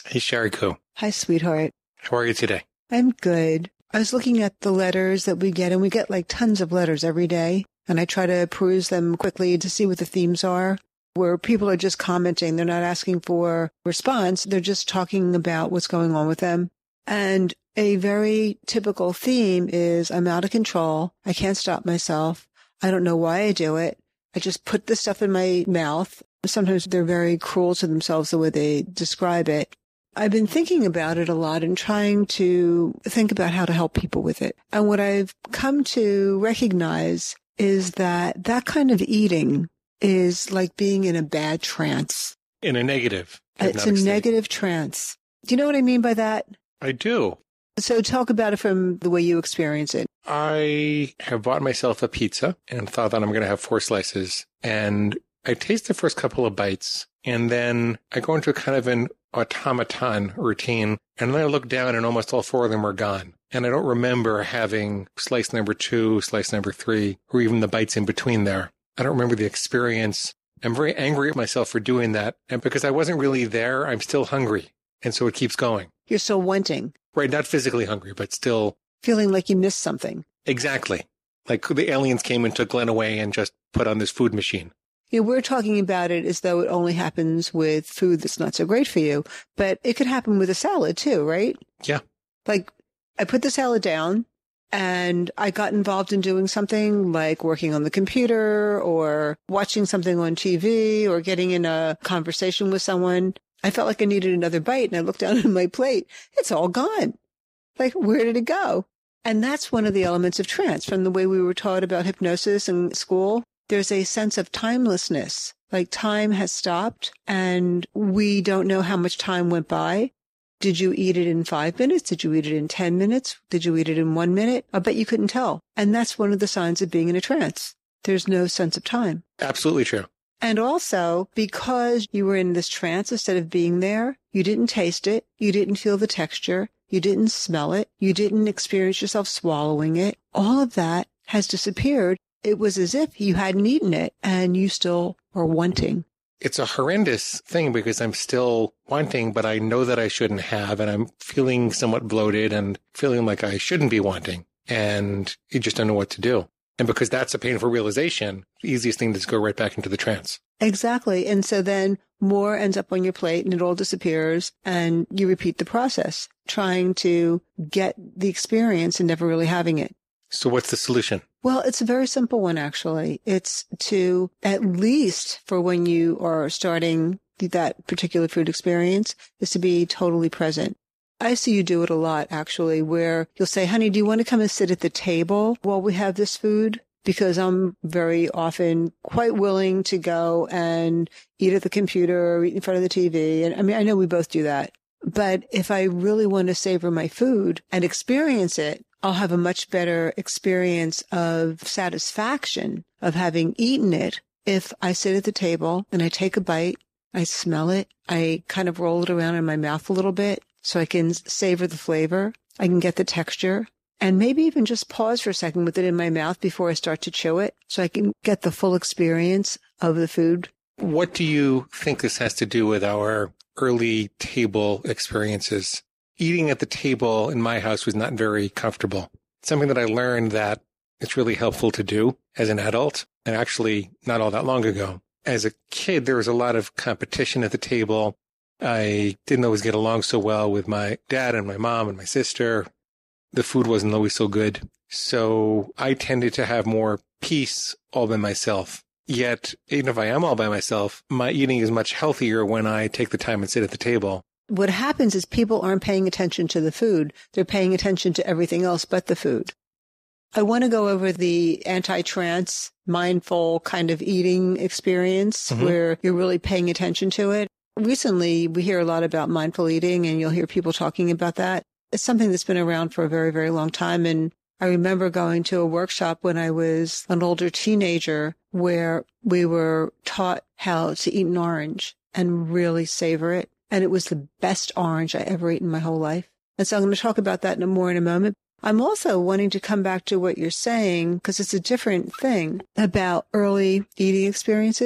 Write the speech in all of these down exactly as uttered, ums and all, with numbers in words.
Hey, Sherry Koo. Hi, sweetheart. How are you today? I'm good. I was looking at the letters that we get, and we get like tons of letters every day, and I try to peruse them quickly to see what the themes are, where people are just commenting. They're not asking for response. They're just talking about what's going on with them. And a very typical theme is I'm out of control. I can't stop myself. I don't know why I do it. I just put the stuff in my mouth. Sometimes they're very cruel to themselves the way they describe it. I've been thinking about it a lot and trying to think about how to help people with it. And what I've come to recognize is that that kind of eating is like being in a bad trance. In a negative. It's a negative trance. Do you know what I mean by that? I do. So talk about it from the way you experience it. I have bought myself a pizza and thought that I'm going to have four slices. And I taste the first couple of bites, and then I go into kind of an automaton routine, and then I look down and almost all four of them are gone. And I don't remember having slice number two, slice number three, or even the bites in between there. I don't remember the experience. I'm very angry at myself for doing that. And because I wasn't really there, I'm still hungry. And so it keeps going. You're still wanting. Right, not physically hungry, but still. Feeling like you missed something. Exactly. Like the aliens came and took Glenn away and just put on this food machine. You know, we're talking about it as though it only happens with food that's not so great for you, but it could happen with a salad too, right? Yeah. Like I put the salad down and I got involved in doing something like working on the computer or watching something on T V or getting in a conversation with someone. I felt like I needed another bite and I looked down at my plate. It's all gone. Like, where did it go? And that's one of the elements of trance from the way we were taught about hypnosis in school. There's a sense of timelessness, like time has stopped and we don't know how much time went by. Did you eat it in five minutes? Did you eat it in ten minutes? Did you eat it in one minute? I bet you couldn't tell. And that's one of the signs of being in a trance. There's no sense of time. Absolutely true. And also, because you were in this trance instead of being there, you didn't taste it, you didn't feel the texture, you didn't smell it, you didn't experience yourself swallowing it. All of that has disappeared. It was as if you hadn't eaten it and you still are wanting. It's a horrendous thing because I'm still wanting, but I know that I shouldn't have, and I'm feeling somewhat bloated and feeling like I shouldn't be wanting, and you just don't know what to do. And because that's a painful realization, the easiest thing is to go right back into the trance. Exactly. And so then more ends up on your plate and it all disappears and you repeat the process, trying to get the experience and never really having it. So what's the solution? Well, it's a very simple one, actually. It's to, at least for when you are starting that particular food experience, is to be totally present. I see you do it a lot, actually, where you'll say, honey, do you want to come and sit at the table while we have this food? Because I'm very often quite willing to go and eat at the computer or eat in front of the T V. And I mean, I know we both do that. But if I really want to savor my food and experience it, I'll have a much better experience of satisfaction of having eaten it if I sit at the table and I take a bite, I smell it, I kind of roll it around in my mouth a little bit so I can savor the flavor, I can get the texture, and maybe even just pause for a second with it in my mouth before I start to chew it so I can get the full experience of the food. What do you think this has to do with our early table experiences? Eating at the table in my house was not very comfortable. Something that I learned that it's really helpful to do as an adult, and actually not all that long ago. As a kid, there was a lot of competition at the table. I didn't always get along so well with my dad and my mom and my sister. The food wasn't always so good. So I tended to have more peace all by myself. Yet, even if I am all by myself, my eating is much healthier when I take the time and sit at the table. What happens is people aren't paying attention to the food. They're paying attention to everything else but the food. I want to go over the anti-trance, mindful kind of eating experience mm-hmm. where you're really paying attention to it. Recently, we hear a lot about mindful eating, and you'll hear people talking about that. It's something that's been around for a very, very long time. And I remember going to a workshop when I was an older teenager where we were taught how to eat an orange and really savor it. And it was the best orange I ever ate in my whole life. And so I'm going to talk about that more in a moment. I'm also wanting to come back to what you're saying, because it's a different thing about early eating experiences.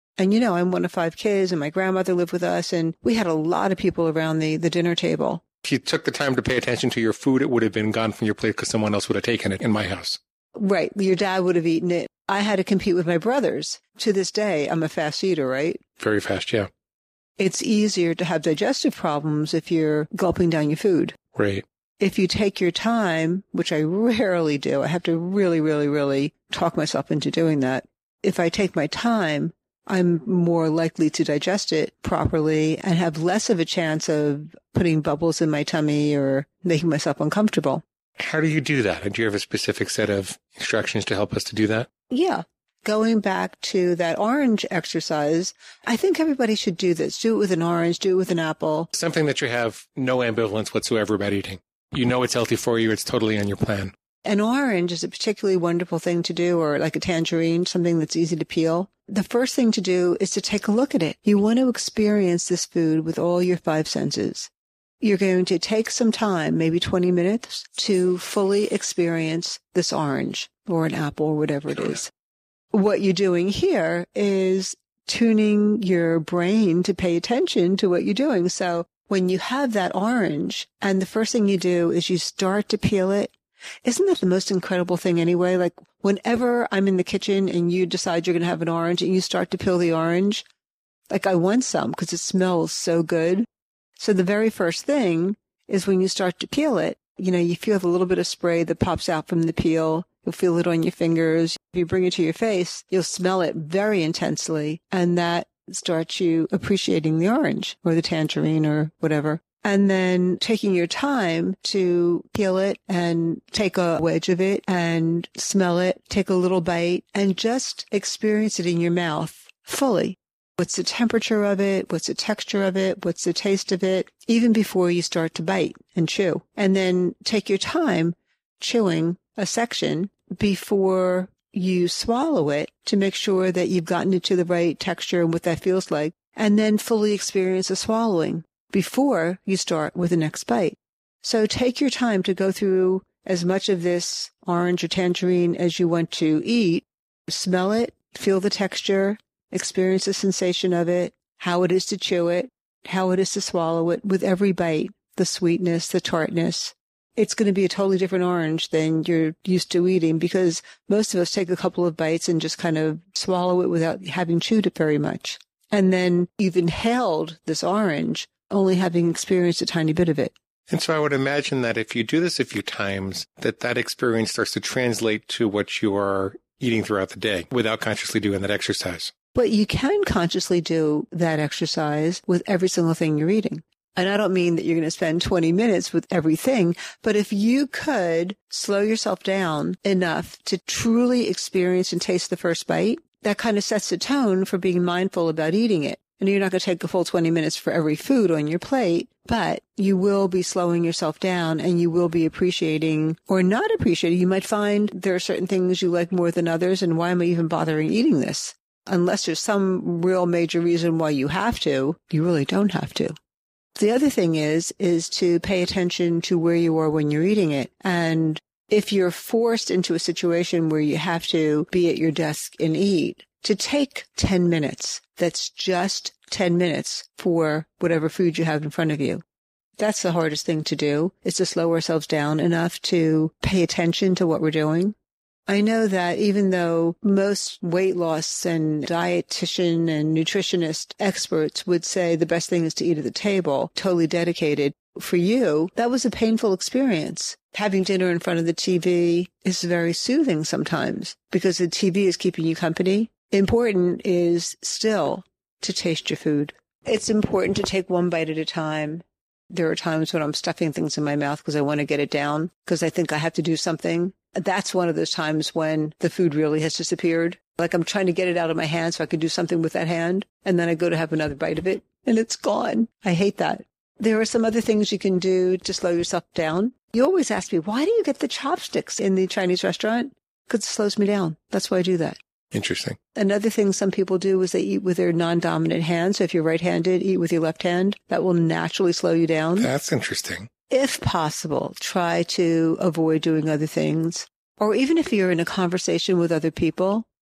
And, you know, I'm one of five kids and my grandmother lived with us and we had a lot of people around the, the dinner table. If you took the time to pay attention to your food, it would have been gone from your plate because someone else would have taken it in my house. Right. Your dad would have eaten it. I had to compete with my brothers. To this day, I'm a fast eater, right? Very fast, yeah. It's easier to have digestive problems if you're gulping down your food. Right. If you take your time, which I rarely do, I have to really, really, really talk myself into doing that. If I take my time, I'm more likely to digest it properly and have less of a chance of putting bubbles in my tummy or making myself uncomfortable. How do you do that? Do you have a specific set of instructions to help us to do that? Yeah. Going back to that orange exercise, I think everybody should do this. Do it with an orange, do it with an apple. Something that you have no ambivalence whatsoever about eating. You know it's healthy for you. It's totally on your plan. An orange is a particularly wonderful thing to do, or like a tangerine, something that's easy to peel. The first thing to do is to take a look at it. You want to experience this food with all your five senses. You're going to take some time, maybe twenty minutes, to fully experience this orange or an apple or whatever it is. What you're doing here is tuning your brain to pay attention to what you're doing. So when you have that orange and the first thing you do is you start to peel it, isn't that the most incredible thing anyway? Like whenever I'm in the kitchen and you decide you're going to have an orange and you start to peel the orange, like I want some because it smells so good. So the very first thing is when you start to peel it, you know, you feel the little bit of spray that pops out from the peel. You'll feel it on your fingers. If you bring it to your face, you'll smell it very intensely. And that starts you appreciating the orange or the tangerine or whatever. And then taking your time to peel it and take a wedge of it and smell it, take a little bite and just experience it in your mouth fully. What's the temperature of it? What's the texture of it? What's the taste of it? Even before you start to bite and chew. And then take your time chewing a section before you swallow it to make sure that you've gotten it to the right texture and what that feels like. And then fully experience the swallowing before you start with the next bite. So take your time to go through as much of this orange or tangerine as you want to eat. Smell it, feel the texture, experience the sensation of it, how it is to chew it, how it is to swallow it with every bite, the sweetness, the tartness. It's going to be a totally different orange than you're used to eating because most of us take a couple of bites and just kind of swallow it without having chewed it very much. And then you've inhaled this orange, only having experienced a tiny bit of it. And so I would imagine that if you do this a few times, that that experience starts to translate to what you are eating throughout the day without consciously doing that exercise. But you can consciously do that exercise with every single thing you're eating. And I don't mean that you're going to spend twenty minutes with everything, but if you could slow yourself down enough to truly experience and taste the first bite, that kind of sets the tone for being mindful about eating it. And you're not going to take a full twenty minutes for every food on your plate, but you will be slowing yourself down and you will be appreciating or not appreciating. You might find there are certain things you like more than others, and why am I even bothering eating this? Unless there's some real major reason why you have to, you really don't have to. The other thing is, is to pay attention to where you are when you're eating it. And if you're forced into a situation where you have to be at your desk and eat, to take ten minutes. That's just ten minutes for whatever food you have in front of you. That's the hardest thing to do, is to slow ourselves down enough to pay attention to what we're doing. I know that even though most weight loss and dietitian and nutritionist experts would say the best thing is to eat at the table, totally dedicated, for you, that was a painful experience. Having dinner in front of the T V is very soothing sometimes because the T V is keeping you company. Important is still to taste your food. It's important to take one bite at a time. There are times when I'm stuffing things in my mouth because I want to get it down because I think I have to do something. That's one of those times when the food really has disappeared. Like I'm trying to get it out of my hand so I can do something with that hand. And then I go to have another bite of it and it's gone. I hate that. There are some other things you can do to slow yourself down. You always ask me, why do you get the chopsticks in the Chinese restaurant? Because it slows me down. That's why I do that. Interesting. Another thing some people do is they eat with their non-dominant hand. So if you're right-handed, eat with your left hand. That will naturally slow you down. That's interesting. If possible, try to avoid doing other things. Or even if you're in a conversation with other people,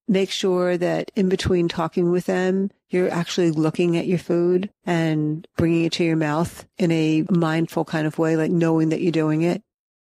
make sure that in between talking with them, you're actually looking at your food and bringing it to your mouth in a mindful kind of way, like knowing that you're doing it.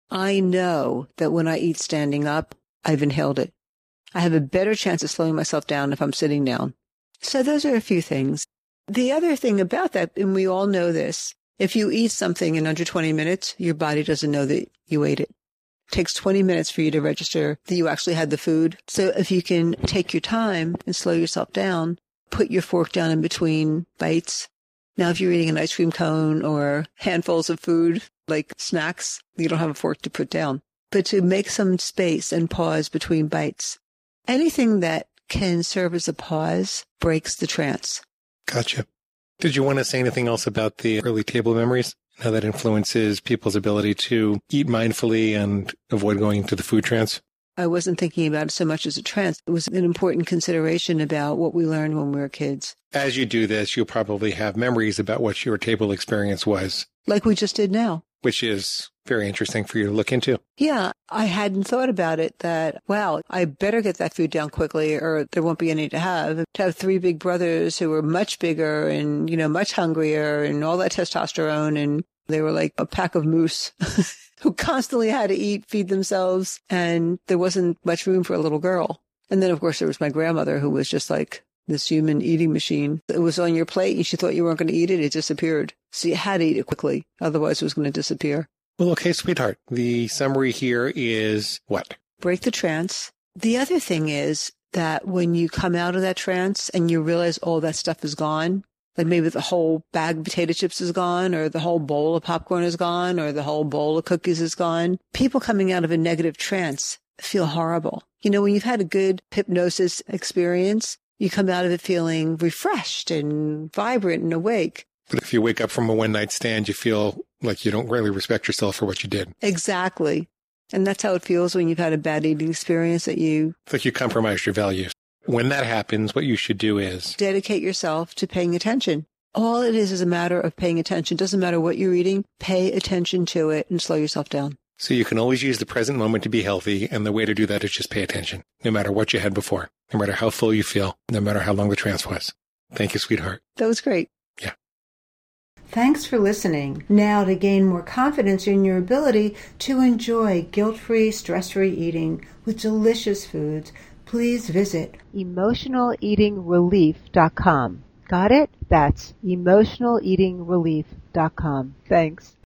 I know that when I eat standing up, I've inhaled it. I have a better chance of slowing myself down if I'm sitting down. So those are a few things. The other thing about that, and we all know this, if you eat something in under twenty minutes, your body doesn't know that you ate it. It takes twenty minutes for you to register that you actually had the food. So if you can take your time and slow yourself down, put your fork down in between bites. Now, if you're eating an ice cream cone or handfuls of food, like snacks, you don't have a fork to put down. But to make some space and pause between bites. Anything that can serve as a pause breaks the trance. Gotcha. Did you want to say anything else about the early table memories? How that influences people's ability to eat mindfully and avoid going into the food trance? I wasn't thinking about it so much as a trance. It was an important consideration about what we learned when we were kids. As you do this, you'll probably have memories about what your table experience was. Like we just did now. Which is very interesting for you to look into. Yeah, I hadn't thought about it that, wow, I better get that food down quickly or there won't be any to have. To have three big brothers who were much bigger and, you know, much hungrier and all that testosterone, and they were like a pack of moose who constantly had to eat, feed themselves, and there wasn't much room for a little girl. And then, of course, there was my grandmother who was just like this human eating machine. It was on your plate and she thought you weren't going to eat it. It disappeared. So you had to eat it quickly. Otherwise, it was going to disappear. Well, okay, sweetheart. The summary here is what? Break the trance. The other thing is that when you come out of that trance and you realize all that stuff is gone, like maybe the whole bag of potato chips is gone, or the whole bowl of popcorn is gone, or the whole bowl of cookies is gone, people coming out of a negative trance feel horrible. You know, when you've had a good hypnosis experience, you come out of it feeling refreshed and vibrant and awake. But if you wake up from a one-night stand, you feel like you don't really respect yourself for what you did. Exactly. And that's how it feels when you've had a bad eating experience, that you... It's like you compromised your values. When that happens, what you should do is... dedicate yourself to paying attention. All it is is a matter of paying attention. Doesn't matter what you're eating. Pay attention to it and slow yourself down. So you can always use the present moment to be healthy, and the way to do that is just pay attention, no matter what you had before, no matter how full you feel, no matter how long the trance was. Thank you, sweetheart. That was great. Yeah. Thanks for listening. Now, to gain more confidence in your ability to enjoy guilt-free, stress-free eating with delicious foods, please visit emotional eating relief dot com. Got it? That's emotional eating relief dot com. Thanks.